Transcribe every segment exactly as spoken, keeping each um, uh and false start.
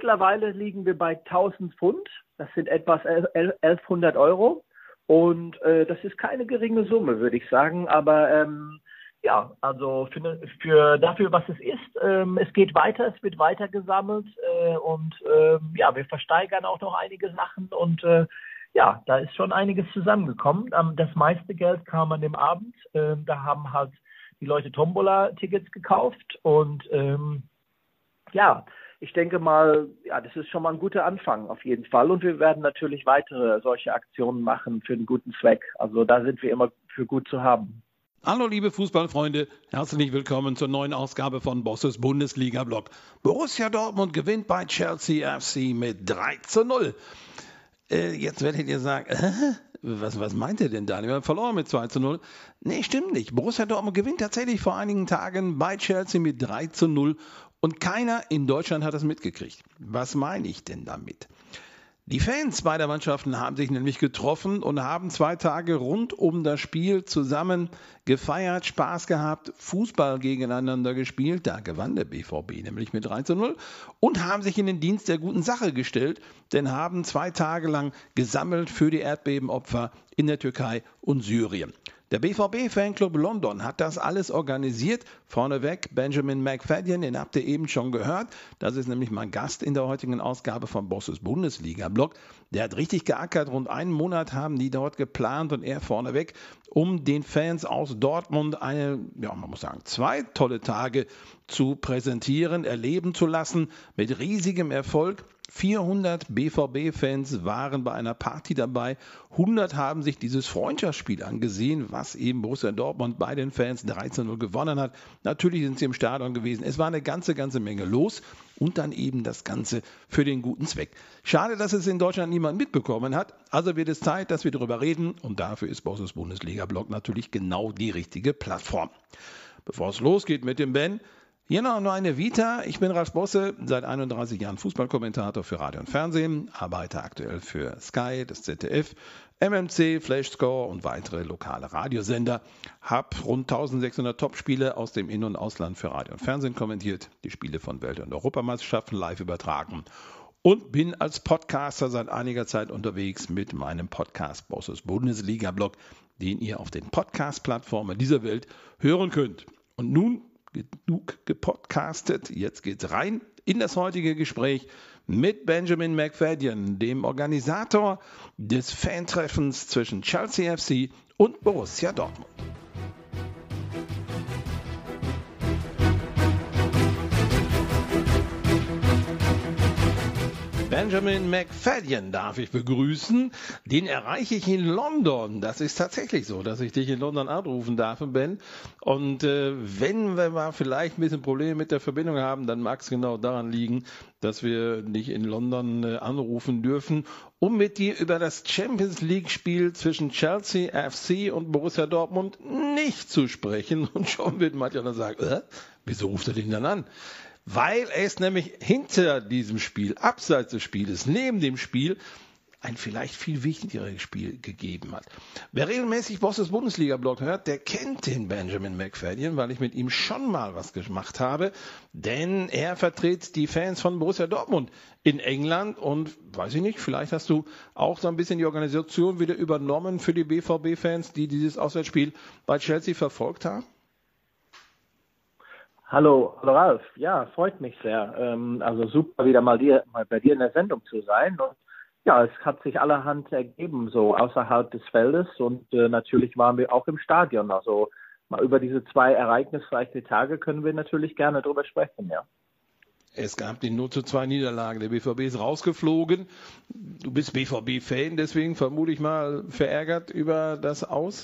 mittlerweile liegen wir bei tausend Pfund. Das sind etwas elfhundert Euro. Und äh, das ist keine geringe Summe, würde ich sagen. Aber ähm, ja, also für, für dafür, was es ist, ähm, es geht weiter, es wird weiter gesammelt. Äh, und äh, ja, wir versteigern auch noch einige Sachen. Und äh, ja, da ist schon einiges zusammengekommen. Ähm, das meiste Geld kam an dem Abend. Ähm, da haben halt die Leute Tombola-Tickets gekauft. Und ähm, ja, ich denke mal, ja, das ist schon mal ein guter Anfang auf jeden Fall. Und wir werden natürlich weitere solche Aktionen machen für einen guten Zweck. Also da sind wir immer für gut zu haben. Hallo liebe Fußballfreunde, herzlich willkommen zur neuen Ausgabe von Bosses Bundesliga-Blog. Borussia Dortmund gewinnt bei Chelsea F C mit drei zu null. Äh, jetzt werdet ihr sagen, äh, was, was meint ihr denn da? Wir haben verloren mit zwei zu null. Nee, stimmt nicht. Borussia Dortmund gewinnt tatsächlich vor einigen Tagen bei Chelsea mit drei zu null. Und keiner in Deutschland hat das mitgekriegt. Was meine ich denn damit? Die Fans beider Mannschaften haben sich nämlich getroffen und haben zwei Tage rund um das Spiel zusammen gefeiert, Spaß gehabt, Fußball gegeneinander gespielt. Da gewann der B V B nämlich mit drei zu null und haben sich in den Dienst der guten Sache gestellt, denn haben zwei Tage lang gesammelt für die Erdbebenopfer in der Türkei und Syrien. Der B V B-Fanclub London hat das alles organisiert. Vorneweg Benjamin McFadden, den habt ihr eben schon gehört. Das ist nämlich mein Gast in der heutigen Ausgabe von Bosses Bundesliga-Blog. Der hat richtig geackert. Rund einen Monat haben die dort geplant und er vorneweg, um den Fans aus Dortmund eine, ja, man muss sagen, zwei tolle Tage zu präsentieren, erleben zu lassen mit riesigem Erfolg. vierhundert B V B-Fans waren bei einer Party dabei. hundert haben sich dieses Freundschaftsspiel angesehen, was eben Borussia Dortmund bei den Fans drei zu null gewonnen hat. Natürlich sind sie im Stadion gewesen. Es war eine ganze, ganze Menge los und dann eben das Ganze für den guten Zweck. Schade, dass es in Deutschland niemand mitbekommen hat. Also wird es Zeit, dass wir darüber reden und dafür ist Bosses Bundesliga-Blog natürlich genau die richtige Plattform. Bevor es losgeht mit dem Ben, hier noch eine Vita. Ich bin Ralf Bosse, seit einunddreißig Jahren Fußballkommentator für Radio und Fernsehen, arbeite aktuell für Sky, das Z D F, M M C, Flashscore und weitere lokale Radiosender. Habe rund eintausendsechshundert Topspiele aus dem In- und Ausland für Radio und Fernsehen kommentiert, die Spiele von Welt- und Europameisterschaften live übertragen und bin als Podcaster seit einiger Zeit unterwegs mit meinem Podcast Bosses Bundesliga-Blog, den ihr auf den Podcast-Plattformen dieser Welt hören könnt. Und nun genug gepodcastet. Jetzt geht's rein in das heutige Gespräch mit Benjamin McFadden, dem Organisator des Fantreffens zwischen Chelsea F C und Borussia Dortmund. Benjamin McFadden darf ich begrüßen. Den erreiche ich in London. Das ist tatsächlich so, dass ich dich in London anrufen darf, Ben. Und äh, wenn wir mal vielleicht ein bisschen Probleme mit der Verbindung haben, dann mag es genau daran liegen, dass wir dich in London äh, anrufen dürfen, um mit dir über das Champions-League-Spiel zwischen Chelsea F C und Borussia Dortmund nicht zu sprechen. Und schon wird mancher dann sagen, äh, wieso ruft er den dann an? Weil es nämlich hinter diesem Spiel, abseits des Spieles, neben dem Spiel, ein vielleicht viel wichtigeres Spiel gegeben hat. Wer regelmäßig Bosses Bundesliga-Blog hört, der kennt den Benjamin McFadden, weil ich mit ihm schon mal was gemacht habe, denn er vertritt die Fans von Borussia Dortmund in England und, weiß ich nicht, vielleicht hast du auch so ein bisschen die Organisation wieder übernommen für die B V B-Fans, die dieses Auswärtsspiel bei Chelsea verfolgt haben? Hallo, hallo Ralf. Ja, freut mich sehr. Ähm, also super, wieder mal, dir, mal bei dir in der Sendung zu sein. Und ja, es hat sich allerhand ergeben, so außerhalb des Feldes. Und äh, natürlich waren wir auch im Stadion. Also mal über diese zwei ereignisreichen Tage können wir natürlich gerne drüber sprechen, ja. Es gab die null zu zwei Niederlage. Der B V B ist rausgeflogen. Du bist B V B-Fan, deswegen vermute ich mal verärgert über das Aus.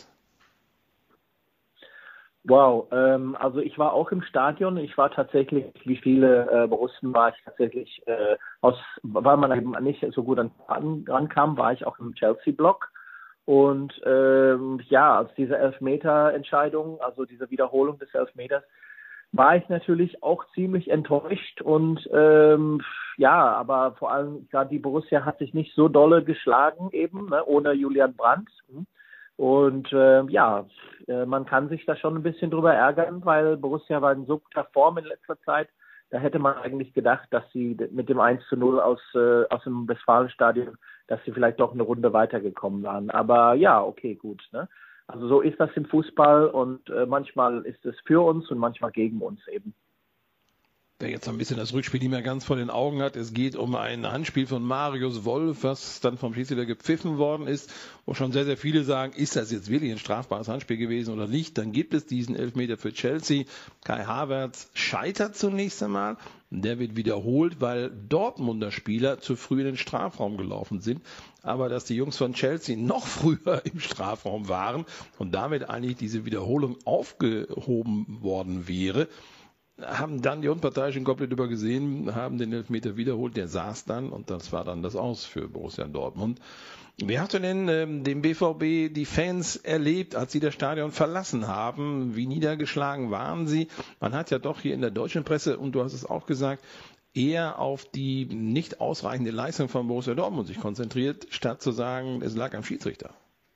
Wow, ähm, also ich war auch im Stadion. Ich war tatsächlich, wie viele äh, Borussen war ich tatsächlich, äh, aus, weil man eben nicht so gut an, an, rankam, war ich auch im Chelsea-Block. Und ähm, ja, als diese Elfmeter-Entscheidung, also diese Wiederholung des Elfmeters, war ich natürlich auch ziemlich enttäuscht. Und ähm, ja, aber vor allem, gerade die Borussia hat sich nicht so dolle geschlagen eben, ne, ohne Julian Brandt. Und äh, ja, äh, man kann sich da schon ein bisschen drüber ärgern, weil Borussia war in so guter Form in letzter Zeit. Da hätte man eigentlich gedacht, dass sie mit dem eins zu null aus, äh, aus dem Westfalenstadion, dass sie vielleicht doch eine Runde weitergekommen waren. Aber ja, okay, gut. Ne? Also so ist das im Fußball und äh, manchmal ist es für uns und manchmal gegen uns eben. Wer jetzt ein bisschen das Rückspiel nicht mehr ganz vor den Augen hat, es geht um ein Handspiel von Marius Wolf, was dann vom Schiedsrichter gepfiffen worden ist, wo schon sehr, sehr viele sagen, ist das jetzt wirklich ein strafbares Handspiel gewesen oder nicht? Dann gibt es diesen Elfmeter für Chelsea. Kai Havertz scheitert zunächst einmal. Der wird wiederholt, weil Dortmunder Spieler zu früh in den Strafraum gelaufen sind. Aber dass die Jungs von Chelsea noch früher im Strafraum waren und damit eigentlich diese Wiederholung aufgehoben worden wäre, haben dann die Unparteiischen komplett übergesehen, haben den Elfmeter wiederholt, der saß dann und das war dann das Aus für Borussia Dortmund. Wie hast du denn ähm, den B V B, die Fans erlebt, als sie das Stadion verlassen haben? Wie niedergeschlagen waren sie? Man hat ja doch hier in der deutschen Presse, und du hast es auch gesagt, eher auf die nicht ausreichende Leistung von Borussia Dortmund sich konzentriert, statt zu sagen, es lag am Schiedsrichter.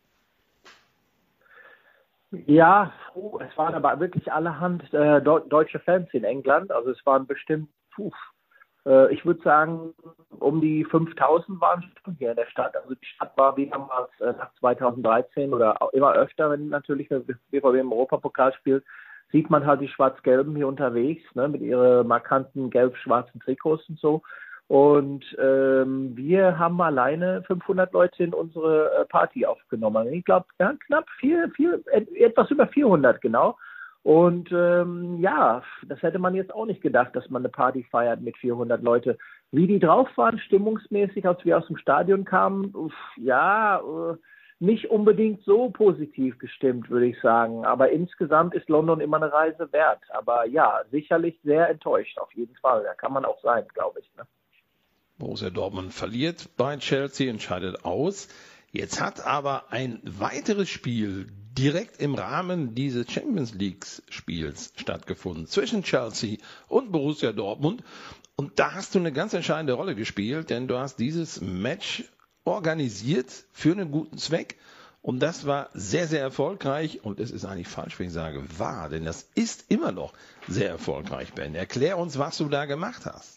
Ja, puh, es waren aber wirklich allerhand äh, do- deutsche Fans in England. Also es waren bestimmt, puh, äh, ich würde sagen, um die fünftausend waren schon hier in der Stadt. Also die Stadt war wie damals äh, nach zweitausenddreizehn oder auch immer öfter, wenn natürlich der B V B im Europapokal spielt, sieht man halt die Schwarz-Gelben hier unterwegs, ne, mit ihren markanten gelb-schwarzen Trikots und so. Und ähm, wir haben alleine fünfhundert Leute in unsere äh, Party aufgenommen. Ich glaube, ja, knapp vier, vier, etwas über vierhundert, genau. Und ähm, ja, das hätte man jetzt auch nicht gedacht, dass man eine Party feiert mit vierhundert Leute. Wie die drauf waren, stimmungsmäßig, als wir aus dem Stadion kamen, uff, ja, äh, nicht unbedingt so positiv gestimmt, würde ich sagen. Aber insgesamt ist London immer eine Reise wert. Aber ja, sicherlich sehr enttäuscht, auf jeden Fall. Da kann man auch sein, glaube ich, ne? Borussia Dortmund verliert bei Chelsea, entscheidet aus. Jetzt hat aber ein weiteres Spiel direkt im Rahmen dieses Champions League Spiels stattgefunden zwischen Chelsea und Borussia Dortmund. Und da hast du eine ganz entscheidende Rolle gespielt, denn du hast dieses Match organisiert für einen guten Zweck. Und das war sehr, sehr erfolgreich. Und es ist eigentlich falsch, wenn ich sage war, denn das ist immer noch sehr erfolgreich, Ben. Erklär uns, was du da gemacht hast.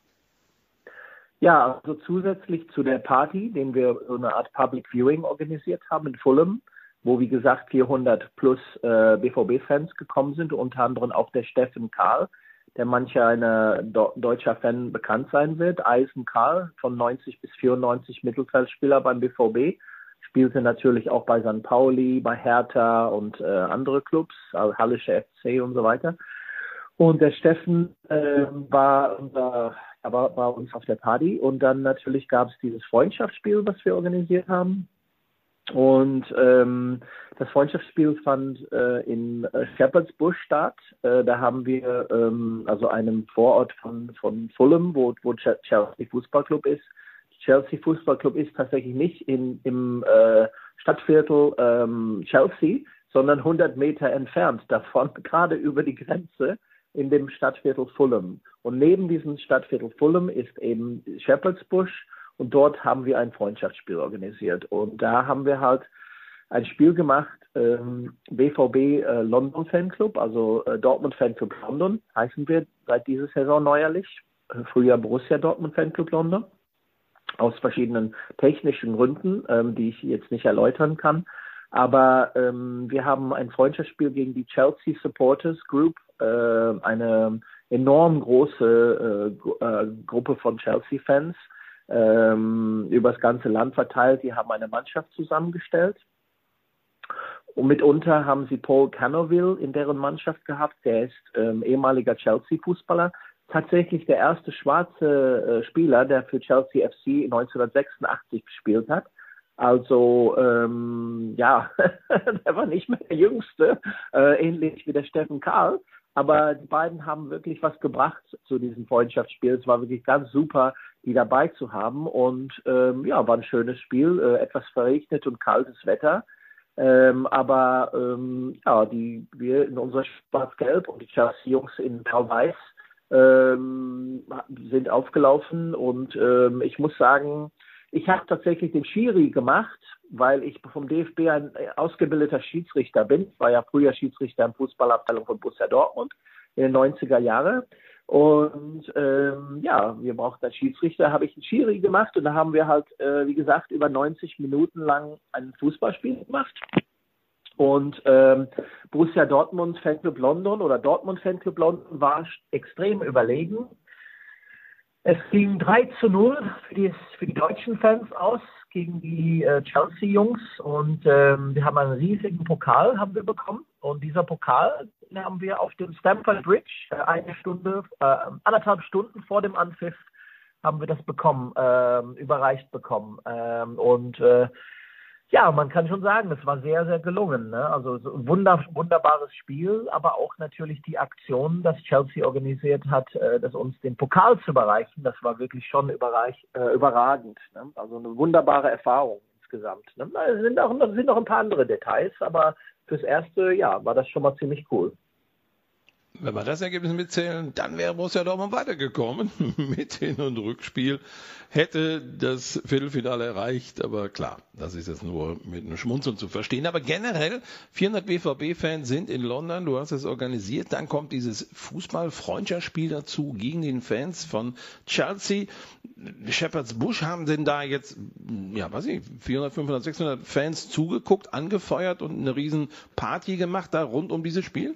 Ja, also zusätzlich zu der Party, den wir so eine Art Public Viewing organisiert haben in Fulham, wo wie gesagt vierhundert plus äh, B V B-Fans gekommen sind, unter anderem auch der Steffen Karl, der mancher ein Do- deutscher Fan bekannt sein wird. Eisen Karl von neunzig bis vierundneunzig, Mittelfeldspieler beim B V B, spielte natürlich auch bei Sankt Pauli, bei Hertha und äh, andere Clubs, also Hallische F C und so weiter. Und der Steffen äh, war unser aber bei uns auf der Party und dann natürlich gab es dieses Freundschaftsspiel, was wir organisiert haben. Und ähm, das Freundschaftsspiel fand äh, in äh, Shepherd's Bush statt. Äh, da haben wir ähm, also einem Vorort von von Fulham, wo wo Chelsea Fußballclub ist. Chelsea Fußballclub ist tatsächlich nicht in im äh, Stadtviertel ähm, Chelsea, sondern hundert Meter entfernt davon, gerade über die Grenze in dem Stadtviertel Fulham. Und neben diesem Stadtviertel Fulham ist eben Shepherd's Bush und dort haben wir ein Freundschaftsspiel organisiert. Und da haben wir halt ein Spiel gemacht, ähm, B V B äh, London Fanclub, also äh, Dortmund Fanclub London heißen wir seit dieser Saison neuerlich. Äh, früher Borussia Dortmund Fanclub London. Aus verschiedenen technischen Gründen, ähm, die ich jetzt nicht erläutern kann. Aber ähm, wir haben ein Freundschaftsspiel gegen die Chelsea Supporters Group, äh, eine enorm große äh, äh, Gruppe von Chelsea-Fans, ähm, über das ganze Land verteilt. Die haben eine Mannschaft zusammengestellt. Und mitunter haben sie Paul Canoville in deren Mannschaft gehabt. Der ist ähm, ehemaliger Chelsea-Fußballer. Tatsächlich der erste schwarze äh, Spieler, der für Chelsea F C neunzehnhundertsechsundachtzig gespielt hat. Also, ähm, ja, der war nicht mehr der Jüngste, äh, ähnlich wie der Steffen Karl. Aber die beiden haben wirklich was gebracht zu diesem Freundschaftsspiel. Es war wirklich ganz super, die dabei zu haben. Und ähm, ja, war ein schönes Spiel, äh, etwas verregnet und kaltes Wetter. Ähm, aber ähm, ja, die wir in unserer Schwarz-Gelb und die Chelsea-Jungs in Blau-Weiß ähm, sind aufgelaufen. Und ähm, ich muss sagen, ich habe tatsächlich den Schiri gemacht, weil ich vom D F B ein ausgebildeter Schiedsrichter bin. Ich war ja früher Schiedsrichter in Fußballabteilung von Borussia Dortmund in den neunziger Jahren. Und ähm, ja, wir brauchten als Schiedsrichter, habe ich einen Schiri gemacht und da haben wir halt, äh, wie gesagt, über neunzig Minuten lang ein Fußballspiel gemacht. Und ähm, Borussia Dortmund Fanclub London oder Dortmund Fanclub London war extrem überlegen. Es ging drei zu null für die, für die deutschen Fans aus gegen die äh, Chelsea-Jungs und ähm, wir haben einen riesigen Pokal haben wir bekommen und dieser Pokal den haben wir auf dem Stamford Bridge äh, eine Stunde, äh, anderthalb Stunden vor dem Anpfiff haben wir das bekommen, äh, überreicht bekommen ähm, und äh, ja, man kann schon sagen, es war sehr, sehr gelungen. Ne? Also so ein wunder, wunderbares Spiel, aber auch natürlich die Aktion, dass Chelsea organisiert hat, äh, das uns den Pokal zu überreichen. Das war wirklich schon überreich, äh, überragend. Ne? Also eine wunderbare Erfahrung insgesamt. Ne? Es sind auch, es sind noch ein paar andere Details, aber fürs erste Jahr war das schon mal ziemlich cool. Wenn wir das Ergebnis mitzählen, dann wäre Borussia Dortmund weitergekommen. Mit Hin- und Rückspiel hätte das Viertelfinale erreicht. Aber klar, das ist jetzt nur mit einem Schmunzeln zu verstehen. Aber generell, vierhundert B V B-Fans sind in London. Du hast es organisiert. Dann kommt dieses Fußball-Freundschaftsspiel dazu gegen den Fans von Chelsea. Shepherd's Bush haben denn da jetzt, ja, weiß ich, vierhundert, fünfhundert, sechshundert Fans zugeguckt, angefeuert und eine riesen Party gemacht da rund um dieses Spiel?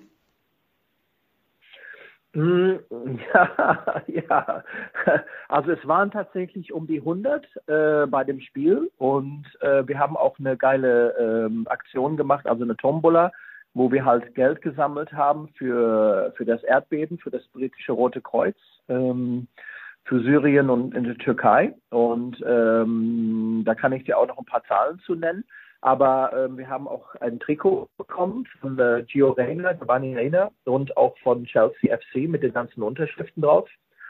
Ja, ja, also es waren tatsächlich um die hundert äh, bei dem Spiel und äh, wir haben auch eine geile ähm, Aktion gemacht, also eine Tombola, wo wir halt Geld gesammelt haben für, für das Erdbeben, für das britische Rote Kreuz, ähm, für Syrien und in der Türkei und ähm, da kann ich dir auch noch ein paar Zahlen zu nennen. Aber ähm, wir haben auch ein Trikot bekommen von äh, Gio Reyna, Giovanni Reyna und auch von Chelsea F C mit den ganzen Unterschriften drauf.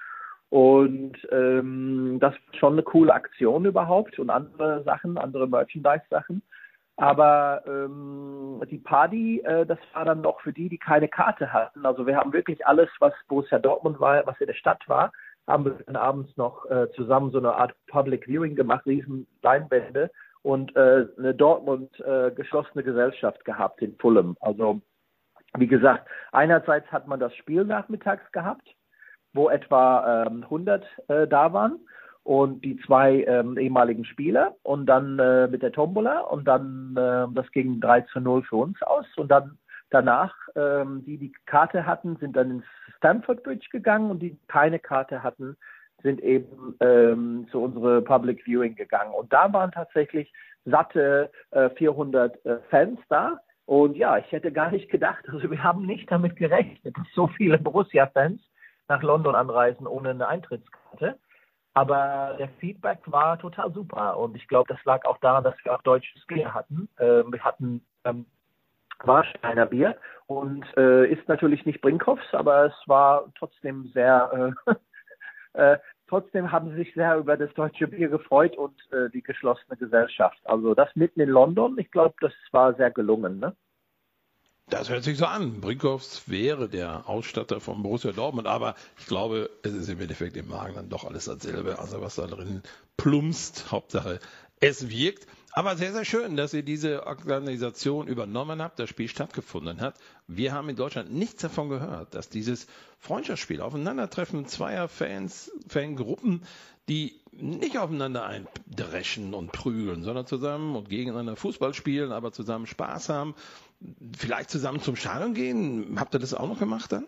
Und ähm, das war schon eine coole Aktion überhaupt und andere Sachen, andere Merchandise-Sachen. Aber ähm, die Party, äh, das war dann noch für die, die keine Karte hatten. Also wir haben wirklich alles, was Borussia Dortmund war, was in der Stadt war, haben wir dann abends noch äh, zusammen so eine Art Public Viewing gemacht, riesen Leinwände. Und äh, eine Dortmund äh, geschlossene Gesellschaft gehabt in Fulham. Also wie gesagt, einerseits hat man das Spiel nachmittags gehabt, wo etwa ähm, hundert äh, da waren und die zwei ähm, ehemaligen Spieler und dann äh, mit der Tombola und dann äh, das ging drei zu null für uns aus und dann danach, ähm, die die Karte hatten, sind dann ins Stamford Bridge gegangen und die, die keine Karte hatten, sind eben ähm, zu unserer Public Viewing gegangen. Und da waren tatsächlich satte äh, vierhundert äh, Fans da. Und ja, ich hätte gar nicht gedacht, also wir haben nicht damit gerechnet, dass so viele Borussia-Fans nach London anreisen ohne eine Eintrittskarte. Aber der Feedback war total super. Und ich glaube, das lag auch daran, dass wir auch deutsches Bier hatten. Ähm, wir hatten ähm, Warsteiner Bier und äh, ist natürlich nicht Brinkhoffs, aber es war trotzdem sehr... Äh, Äh, trotzdem haben sie sich sehr über das deutsche Bier gefreut und äh, die geschlossene Gesellschaft. Also das mitten in London, ich glaube, das war sehr gelungen. Ne? Das hört sich so an. Brinkhoffs wäre der Ausstatter von Borussia Dortmund, aber ich glaube, es ist im Endeffekt im Magen dann doch alles dasselbe. Also was da drin plumpst, Hauptsache es wirkt. Aber sehr, sehr schön, dass ihr diese Organisation übernommen habt, das Spiel stattgefunden hat. Wir haben in Deutschland nichts davon gehört, dass dieses Freundschaftsspiel, Aufeinandertreffen zweier Fans, Fangruppen, die nicht aufeinander eindreschen und prügeln, sondern zusammen und gegeneinander Fußball spielen, aber zusammen Spaß haben, vielleicht zusammen zum Stadion gehen. Habt ihr das auch noch gemacht dann?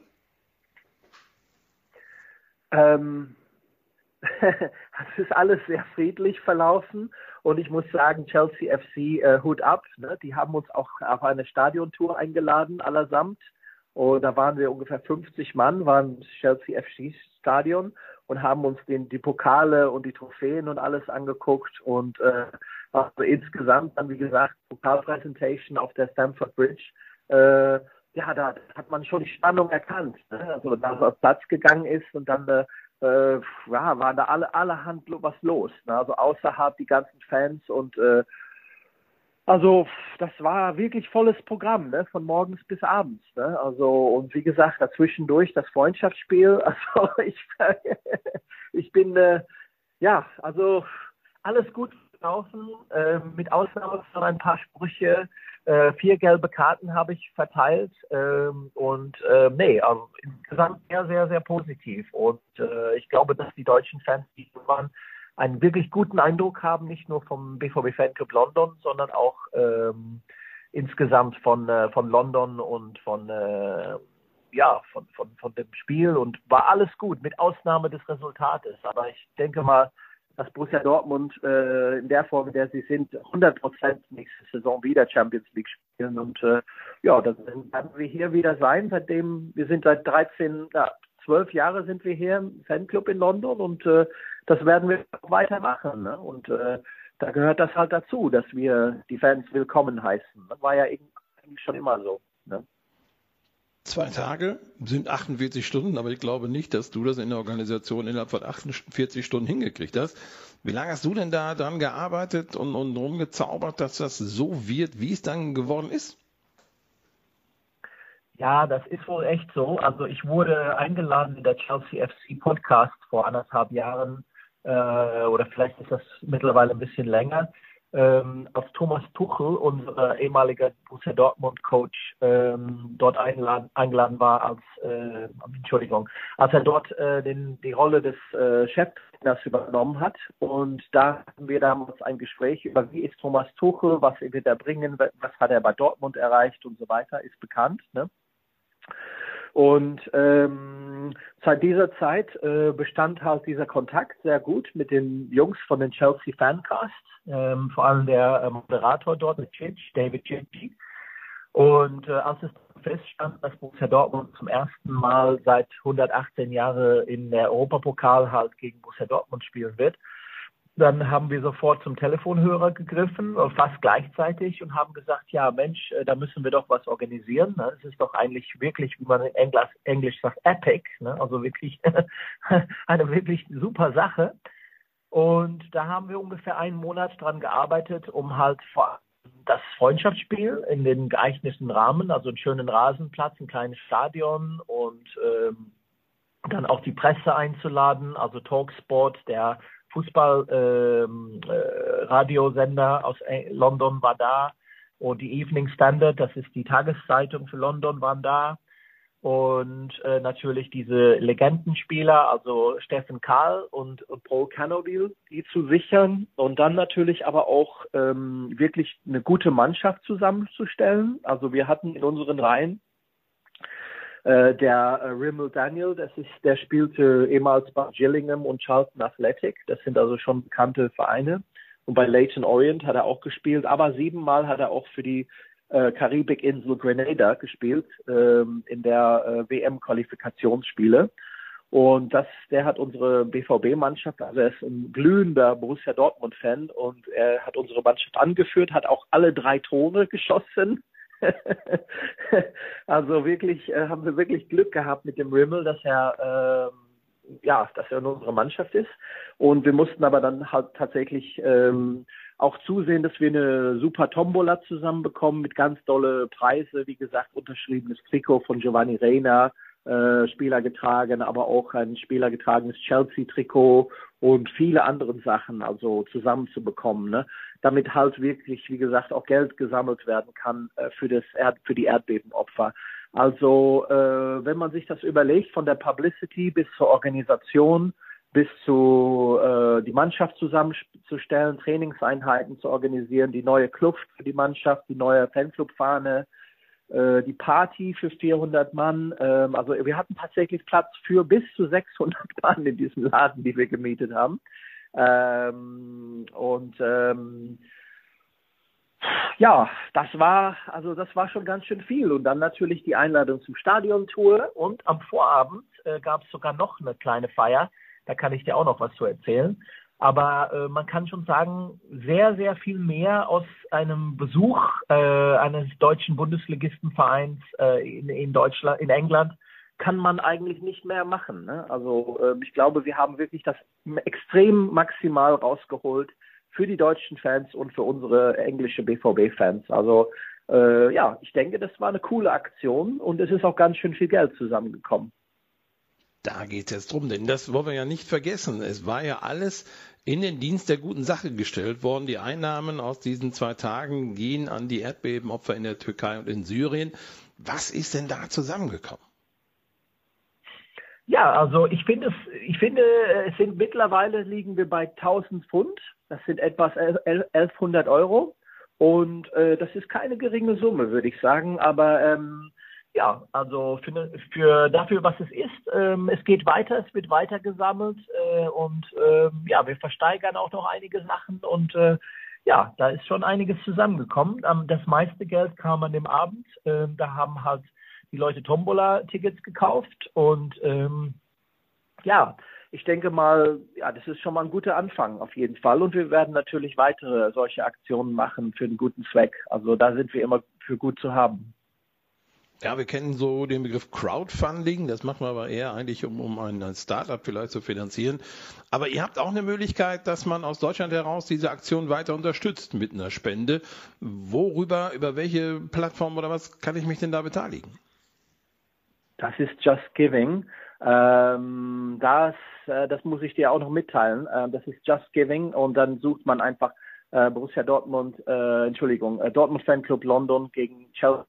Ähm, es ist alles sehr friedlich verlaufen und ich muss sagen, Chelsea F C, äh, Hut ab, ne? Die haben uns auch auf eine Stadiontour eingeladen, allesamt. Und da waren wir ungefähr fünfzig Mann, waren im Chelsea F C-Stadion und haben uns den, die Pokale und die Trophäen und alles angeguckt. Und äh, also insgesamt dann, wie gesagt, Pokalpräsentation auf der Stamford Bridge. Äh, ja, da hat man schon die Spannung erkannt. Ne? Also, da es auf Platz gegangen ist und dann äh, äh, ja, waren da alle allerhand was los. Ne? Also außerhalb die ganzen Fans und äh, also das war wirklich volles Programm, ne? Von morgens bis abends. Ne? Also und wie gesagt, dazwischendurch das Freundschaftsspiel. Also ich, ich bin äh, ja, also alles gut gelaufen, äh, mit Ausnahme von ein paar Sprüche. Äh, vier gelbe Karten habe ich verteilt ähm, und äh, nee, also insgesamt sehr, sehr, sehr positiv. Und äh, ich glaube, dass die deutschen Fans diesmal einen wirklich guten Eindruck haben, nicht nur vom B V B Fanclub London, sondern auch ähm, insgesamt von, äh, von London und von, äh, ja, von, von, von dem Spiel. Und war alles gut, mit Ausnahme des Resultates. Aber ich denke mal, dass Borussia Dortmund äh, in der Form, in der sie sind, hundert Prozent nächste Saison wieder Champions League spielen. Und äh, ja, dann werden wir hier wieder sein, seitdem wir sind seit dreizehn, ja, zwölf Jahre sind wir hier im Fanclub in London und äh, das werden wir auch weitermachen. Ne? Und äh, da gehört das halt dazu, dass wir die Fans willkommen heißen. Das war ja eigentlich schon immer so. Ne? Zwei Tage sind achtundvierzig Stunden, aber ich glaube nicht, dass du das in der Organisation innerhalb von achtundvierzig Stunden hingekriegt hast. Wie lange hast du denn da dran gearbeitet und, und rumgezaubert, dass das so wird, wie es dann geworden ist? Ja, das ist wohl echt so. Also ich wurde eingeladen in der Chelsea F C Podcast vor anderthalb Jahren äh, oder vielleicht ist das mittlerweile ein bisschen länger. Ähm, als Thomas Tuchel, unser ehemaliger Borussia Dortmund Coach, ähm, dort eingeladen, eingeladen war als, äh, Entschuldigung, als er dort äh, den, die Rolle des äh, Cheftrainers übernommen hat. Und da hatten wir damals ein Gespräch über, wie ist Thomas Tuchel, was wird er bringen, was hat er bei Dortmund erreicht und so weiter, ist bekannt, ne? Und ähm, seit dieser Zeit äh, bestand halt dieser Kontakt sehr gut mit den Jungs von den Chelsea Fancast, ähm, vor allem der äh, Moderator dort, Chich, David Chich. Und äh, als es feststand, dass Borussia Dortmund zum ersten Mal seit hundertachtzehn Jahren in der Europapokal halt gegen Borussia Dortmund spielen wird, dann haben wir sofort zum Telefonhörer gegriffen, fast gleichzeitig, und haben gesagt, ja Mensch, da müssen wir doch was organisieren. Es ist doch eigentlich wirklich, wie man in Englisch, Englisch sagt, epic, ne? Also wirklich eine wirklich super Sache. Und da haben wir ungefähr einen Monat dran gearbeitet, um halt vor das Freundschaftsspiel in den geeigneten Rahmen, also einen schönen Rasenplatz, ein kleines Stadion und ähm, dann auch die Presse einzuladen, also Talksport, der Fußball-Radiosender ähm, äh, aus London war da und die Evening Standard, das ist die Tageszeitung für London, waren da und äh, natürlich diese Legendenspieler, also Steffen Kahl und, und Paul Cannavale, die zu sichern und dann natürlich aber auch ähm, wirklich eine gute Mannschaft zusammenzustellen. Also wir hatten in unseren Reihen Der äh, Rimmel Daniel, das ist, der spielte ehemals bei Gillingham und Charlton Athletic. Das sind also schon bekannte Vereine. Und bei Leyton Orient hat er auch gespielt. Aber siebenmal hat er auch für die äh, Karibikinsel Grenada gespielt ähm, in der äh, W M-Qualifikationsspiele. Und das, der hat unsere B V B-Mannschaft, also er ist ein glühender Borussia Dortmund-Fan und er hat unsere Mannschaft angeführt, hat auch alle drei Tore geschossen. Also wirklich äh, haben wir wirklich Glück gehabt mit dem Rimmel, dass er äh, ja, dass er in unserer Mannschaft ist. Und wir mussten aber dann halt tatsächlich ähm, auch zusehen, dass wir eine super Tombola zusammenbekommen mit ganz dolle Preise, wie gesagt, unterschriebenes Trikot von Giovanni Reina, äh, Spieler getragen, aber auch ein Spieler getragenes Chelsea-Trikot und viele andere Sachen also zusammenzubekommen, ne? Damit halt wirklich, wie gesagt, auch Geld gesammelt werden kann äh, für das Erd für die Erdbebenopfer. Also äh, wenn man sich das überlegt, von der Publicity bis zur Organisation, bis zu äh, die Mannschaft zusammenzustellen, Trainingseinheiten zu organisieren, die neue Kluft für die Mannschaft, die neue Fanclub-Fahne, äh, die Party für vierhundert Mann. Ähm, also wir hatten tatsächlich Platz für bis zu sechshundert Mann in diesem Laden, die wir gemietet haben. Ähm, und ähm, ja, das war also das war schon ganz schön viel. Und dann natürlich die Einladung zum Stadiontour. Und am Vorabend äh, gab es sogar noch eine kleine Feier. Da kann ich dir auch noch was zu erzählen. Aber äh, man kann schon sagen, sehr, sehr viel mehr aus einem Besuch äh, eines deutschen Bundesligistenvereins äh, in, in Deutschland, in England, kann man eigentlich nicht mehr machen. Ne? Also äh, ich glaube, wir haben wirklich das extrem maximal rausgeholt für die deutschen Fans und für unsere englische B V B-Fans. Also äh, ja, ich denke, das war eine coole Aktion und es ist auch ganz schön viel Geld zusammengekommen. Da geht es jetzt drum, denn das wollen wir ja nicht vergessen. Es war ja alles in den Dienst der guten Sache gestellt worden. Die Einnahmen aus diesen zwei Tagen gehen an die Erdbebenopfer in der Türkei und in Syrien. Was ist denn da zusammengekommen? Ja, also ich finde, es, ich finde, es sind mittlerweile liegen wir bei tausend Pfund. Das sind etwas elfhundert Euro. Und äh, das ist keine geringe Summe, würde ich sagen. Aber ähm, ja, also für, für dafür, was es ist, ähm, es geht weiter, es wird weiter gesammelt äh, und ähm, ja, wir versteigern auch noch einige Sachen und äh, ja, da ist schon einiges zusammengekommen. Ähm, das meiste Geld kam an dem Abend. Ähm, da haben halt die Leute Tombola-Tickets gekauft und ähm, ja, ich denke mal, ja, das ist schon mal ein guter Anfang auf jeden Fall. Und wir werden natürlich weitere solche Aktionen machen für einen guten Zweck. Also da sind wir immer für gut zu haben. Ja, wir kennen so den Begriff Crowdfunding. Das machen wir aber eher eigentlich, um, um ein Startup vielleicht zu finanzieren. Aber ihr habt auch eine Möglichkeit, dass man aus Deutschland heraus diese Aktion weiter unterstützt mit einer Spende. Worüber, über welche Plattform oder was kann ich mich denn da beteiligen? Das ist Just Giving. Ähm, das, äh, das muss ich dir auch noch mitteilen. Äh, das ist Just Giving und dann sucht man einfach äh, Borussia Dortmund, äh, Entschuldigung, äh, Dortmund Fanclub London gegen Chelsea.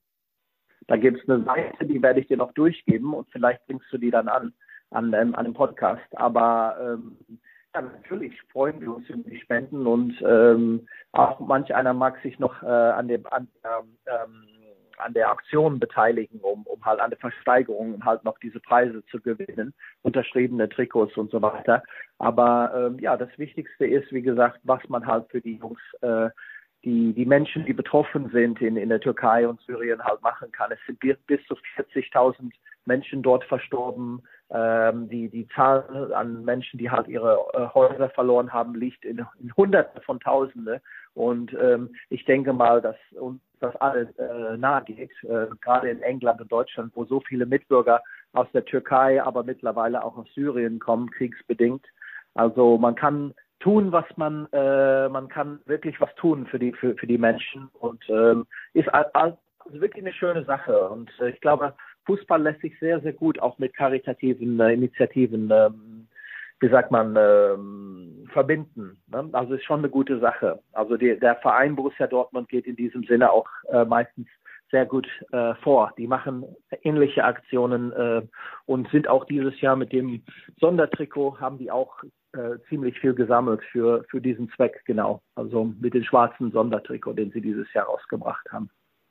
Da gibt es eine Seite, die werde ich dir noch durchgeben und vielleicht bringst du die dann an, an, ähm, an dem Podcast. Aber ähm, ja, natürlich freuen wir uns über die Spenden und ähm, auch manch einer mag sich noch äh, an dem an, ähm, an der Aktion beteiligen, um, um halt an der Versteigerung um halt noch diese Preise zu gewinnen, unterschriebene Trikots und so weiter. Aber ähm, ja, das Wichtigste ist, wie gesagt, was man halt für die Jungs, äh, die die Menschen, die betroffen sind in, in der Türkei und Syrien halt machen kann. Es sind bis zu vierzigtausend Menschen dort verstorben. Ähm, die, die Zahl an Menschen, die halt ihre äh, Häuser verloren haben, liegt in, in Hunderten von Tausende. Und ähm, ich denke mal, dass uns das alles äh, nahe geht, äh, gerade in England und Deutschland, wo so viele Mitbürger aus der Türkei, aber mittlerweile auch aus Syrien kommen, kriegsbedingt. Also man kann tun, was man, äh, man kann wirklich was tun für die, für, für die Menschen und ähm, ist also wirklich eine schöne Sache. Und äh, ich glaube, Fußball lässt sich sehr, sehr gut auch mit karitativen äh, Initiativen, ähm, wie sagt man, ähm, verbinden. Ne? Also ist schon eine gute Sache. Also die, der Verein Borussia Dortmund geht in diesem Sinne auch äh, meistens sehr gut äh, vor. Die machen ähnliche Aktionen äh, und sind auch dieses Jahr mit dem Sondertrikot, haben die auch äh, ziemlich viel gesammelt für, für diesen Zweck, genau. Also mit dem schwarzen Sondertrikot, den sie dieses Jahr rausgebracht haben.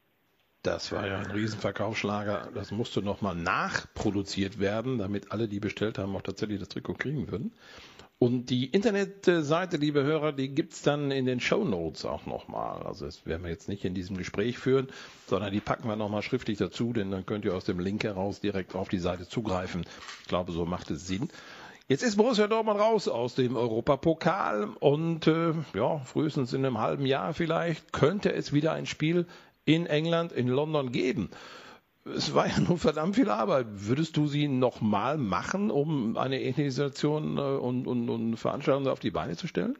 Das war ja ein Riesenverkaufsschlager. Das musste nochmal nachproduziert werden, damit alle, die bestellt haben, auch tatsächlich das Trikot kriegen würden. Und die Internetseite, liebe Hörer, die gibt's dann in den Shownotes auch nochmal. Also das werden wir jetzt nicht in diesem Gespräch führen, sondern die packen wir nochmal schriftlich dazu, denn dann könnt ihr aus dem Link heraus direkt auf die Seite zugreifen. Ich glaube, so macht es Sinn. Jetzt ist Borussia Dortmund raus aus dem Europapokal und äh, ja, frühestens in einem halben Jahr vielleicht könnte es wieder ein Spiel in England, in London geben. Es war ja nur verdammt viel Arbeit. Würdest du sie nochmal machen, um eine ähnliche Situation äh, und, und, und Veranstaltung auf die Beine zu stellen?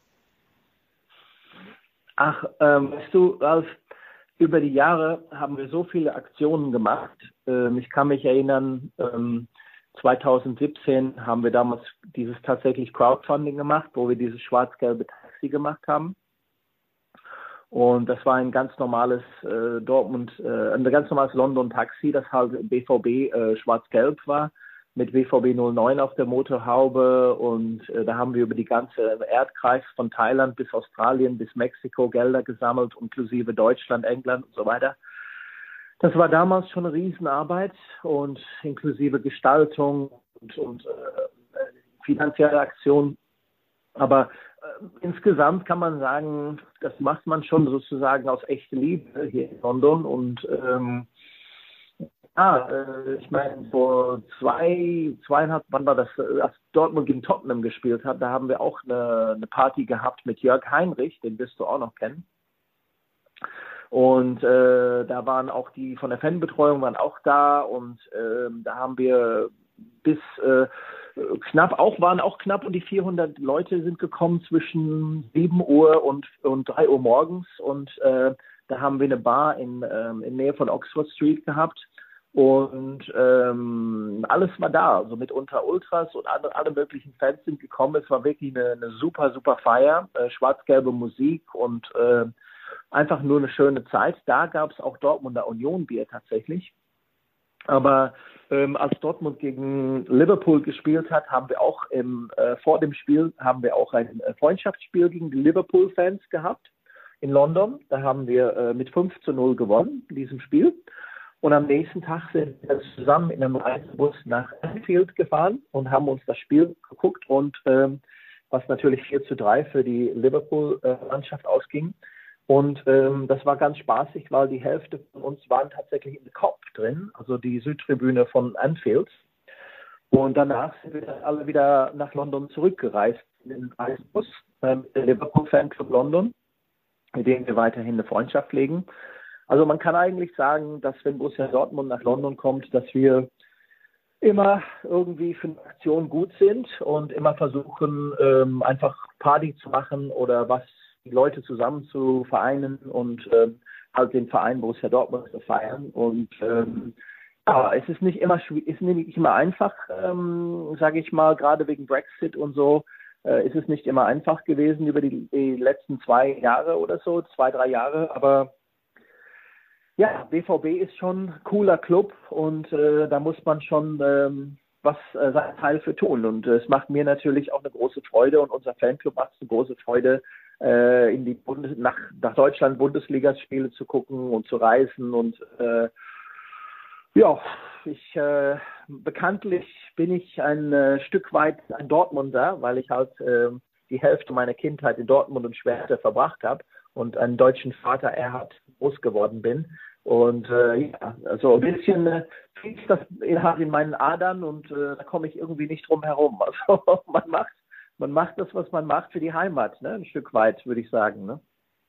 Ach, ähm, weißt du, Ralf, über die Jahre haben wir so viele Aktionen gemacht. Ähm, ich kann mich erinnern, ähm, zwanzig siebzehn haben wir damals dieses tatsächlich Crowdfunding gemacht, wo wir dieses schwarz-gelbe Taxi gemacht haben. Und das war ein ganz normales äh, Dortmund, äh, ein ganz normales London-Taxi, das halt B V B äh, schwarz-gelb war, mit W V B null neun auf der Motorhaube. Und äh, da haben wir über die ganze Erdkreis von Thailand bis Australien bis Mexiko Gelder gesammelt, inklusive Deutschland, England und so weiter. Das war damals schon eine Riesenarbeit und inklusive Gestaltung und, und äh, finanzielle Aktion. Aber äh, insgesamt kann man sagen, das macht man schon sozusagen aus echter Liebe hier in London. Und ähm, ja, äh, ich meine, vor zwei, zweieinhalb, wann war das, als Dortmund gegen Tottenham gespielt hat, da haben wir auch eine, eine Party gehabt mit Jörg Heinrich, den wirst du auch noch kennen. Und äh, da waren auch die von der Fanbetreuung waren auch da und äh, da haben wir bis äh, knapp auch waren auch knapp und die vierhundert Leute sind gekommen zwischen sieben Uhr und und drei Uhr morgens und äh, da haben wir eine Bar in ähm, in Nähe von Oxford Street gehabt Und ähm, alles war da, also mitunter Ultras und alle, alle möglichen Fans sind gekommen. Es war wirklich eine, eine super, super Feier, äh, schwarz-gelbe Musik und äh, einfach nur eine schöne Zeit. Da gab es auch Dortmunder Union-Bier tatsächlich. Aber ähm, als Dortmund gegen Liverpool gespielt hat, haben wir auch im, äh, vor dem Spiel haben wir auch ein äh, Freundschaftsspiel gegen die Liverpool-Fans gehabt in London. Da haben wir äh, mit fünf zu null gewonnen in diesem Spiel. Und am nächsten Tag sind wir zusammen in einem Reisebus nach Anfield gefahren und haben uns das Spiel geguckt und ähm, was natürlich vier zu drei für die Liverpool-Mannschaft ausging. Und ähm, das war ganz spaßig, weil die Hälfte von uns waren tatsächlich im Kopf drin, also die Südtribüne von Anfield. Und danach sind wir dann alle wieder nach London zurückgereist in den Reisebus, ähm, der Liverpool Fanclub London, mit dem wir weiterhin eine Freundschaft pflegen. Also man kann eigentlich sagen, dass wenn Borussia Dortmund nach London kommt, dass wir immer irgendwie für eine Aktion gut sind und immer versuchen, ähm, einfach Party zu machen oder was die Leute zusammen zu vereinen und ähm, halt den Verein Borussia Dortmund zu feiern. Und ähm, ja, es ist nicht immer ist nicht immer einfach, ähm, sage ich mal, gerade wegen Brexit und so, äh, ist es nicht immer einfach gewesen über die, die letzten zwei Jahre oder so, zwei, drei Jahre, aber ja, B V B ist schon ein cooler Club und äh, da muss man schon ähm, was äh, seinen Teil für tun. Und äh, es macht mir natürlich auch eine große Freude und unser Fanclub macht es eine große Freude, äh, in die Bundes nach, nach Deutschland Bundesligaspiele zu gucken und zu reisen. Und äh, ja, ich äh, bekanntlich bin ich ein äh, Stück weit ein Dortmunder, weil ich halt äh, die Hälfte meiner Kindheit in Dortmund und Schwerte verbracht habe und einen deutschen Vater Erhard groß geworden bin. Und äh, ja, also ein bisschen äh, fließt das halt in meinen Adern und äh, da komme ich irgendwie nicht drum herum. Also man macht, man macht das, was man macht für die Heimat, ne? Ein Stück weit, würde ich sagen. Ne?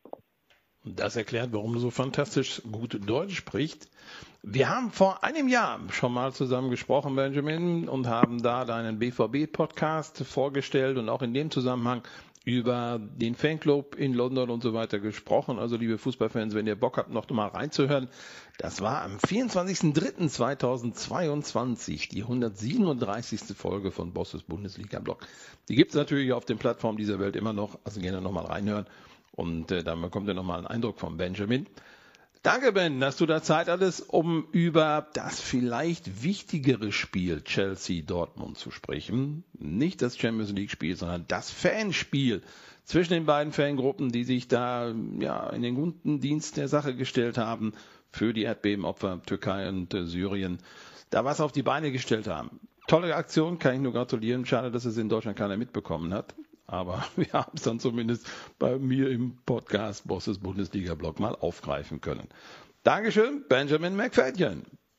Das erklärt, warum du so fantastisch gut Deutsch sprichst. Wir haben vor einem Jahr schon mal zusammen gesprochen, Benjamin, und haben da deinen B V B-Podcast vorgestellt und auch in dem Zusammenhang über den Fanclub in London und so weiter gesprochen. Also liebe Fußballfans, wenn ihr Bock habt, noch mal reinzuhören, das war am vierundzwanzigsten dritten zweitausendzweiundzwanzig die hundertsiebenunddreißigste Folge von Bosses Bundesliga-Blog. Die gibt es natürlich auf den Plattformen dieser Welt immer noch, also gerne noch mal reinhören und äh, dann bekommt ihr noch mal einen Eindruck von Benjamin. Danke, Ben, dass du da Zeit hattest, um über das vielleicht wichtigere Spiel Chelsea-Dortmund zu sprechen. Nicht das Champions-League-Spiel, sondern das Fanspiel zwischen den beiden Fangruppen, die sich da ja in den guten Dienst der Sache gestellt haben für die Erdbebenopfer Türkei und äh, Syrien. Da was auf die Beine gestellt haben. Tolle Aktion, kann ich nur gratulieren. Schade, dass es in Deutschland keiner mitbekommen hat. Aber wir haben es dann zumindest bei mir im Podcast Bosses Bundesliga-Blog mal aufgreifen können. Dankeschön, Benjamin McFadyen.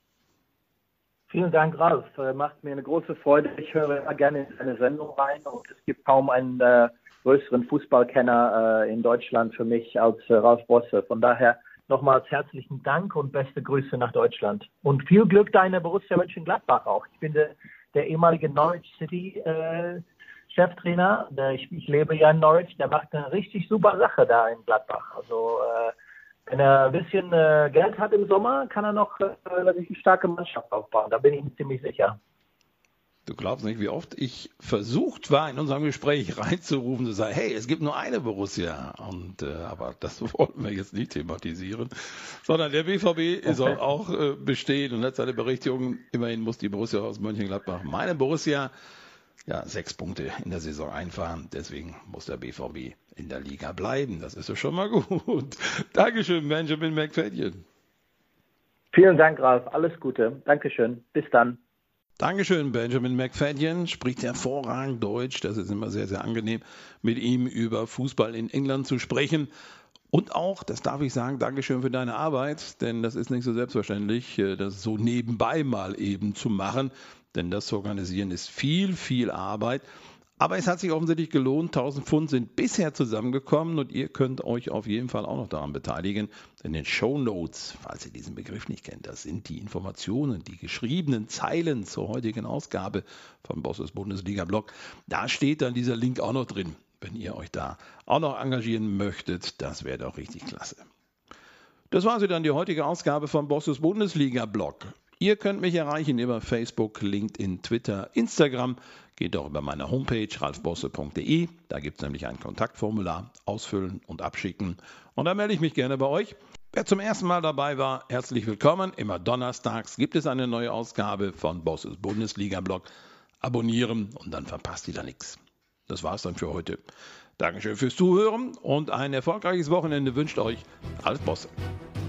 Vielen Dank, Ralf. Macht mir eine große Freude. Ich höre immer gerne in eine Sendung rein und es gibt kaum einen äh, größeren Fußballkenner äh, in Deutschland für mich als äh, Ralf Bosse. Von daher nochmals herzlichen Dank und beste Grüße nach Deutschland. Und viel Glück deiner Borussia Mönchengladbach auch. Ich bin der, der ehemalige Norwich City äh, Cheftrainer, ich, ich lebe ja in Norwich, der macht eine richtig super Sache da in Gladbach. Also äh, wenn er ein bisschen äh, Geld hat im Sommer, kann er noch äh, eine richtig starke Mannschaft aufbauen. Da bin ich mir ziemlich sicher. Du glaubst nicht, wie oft ich versucht war, in unserem Gespräch reinzurufen, zu sagen, hey, es gibt nur eine Borussia. Und äh, aber das wollten wir jetzt nicht thematisieren, sondern der B V B okay. soll auch äh, bestehen und hat seine Berechtigung. Immerhin muss die Borussia aus Mönchengladbach, meine Borussia, ja, sechs Punkte in der Saison einfahren. Deswegen muss der B V B in der Liga bleiben. Das ist doch schon mal gut. Dankeschön, Benjamin McFadyen. Vielen Dank, Ralf. Alles Gute. Dankeschön. Bis dann. Dankeschön, Benjamin McFadyen. Spricht hervorragend Deutsch. Das ist immer sehr, sehr angenehm, mit ihm über Fußball in England zu sprechen. Und auch, das darf ich sagen, Dankeschön für deine Arbeit, denn das ist nicht so selbstverständlich, das so nebenbei mal eben zu machen. Denn das zu organisieren ist viel, viel Arbeit. Aber es hat sich offensichtlich gelohnt. tausend Pfund sind bisher zusammengekommen und ihr könnt euch auf jeden Fall auch noch daran beteiligen. In den Shownotes, falls ihr diesen Begriff nicht kennt, das sind die Informationen, die geschriebenen Zeilen zur heutigen Ausgabe von Bosses Bundesliga-Blog. Da steht dann dieser Link auch noch drin, wenn ihr euch da auch noch engagieren möchtet. Das wäre doch richtig klasse. Das war sie dann, die heutige Ausgabe von Bosses Bundesliga-Blog. Ihr könnt mich erreichen über Facebook, LinkedIn, Twitter, Instagram. Geht auch über meine Homepage ralf bosse punkt de. Da gibt es nämlich ein Kontaktformular. Ausfüllen und abschicken. Und da melde ich mich gerne bei euch. Wer zum ersten Mal dabei war, herzlich willkommen. Immer donnerstags gibt es eine neue Ausgabe von Bosses Bundesliga-Blog. Abonnieren und dann verpasst ihr da nichts. Das war's dann für heute. Dankeschön fürs Zuhören und ein erfolgreiches Wochenende wünscht euch Ralf Bosse.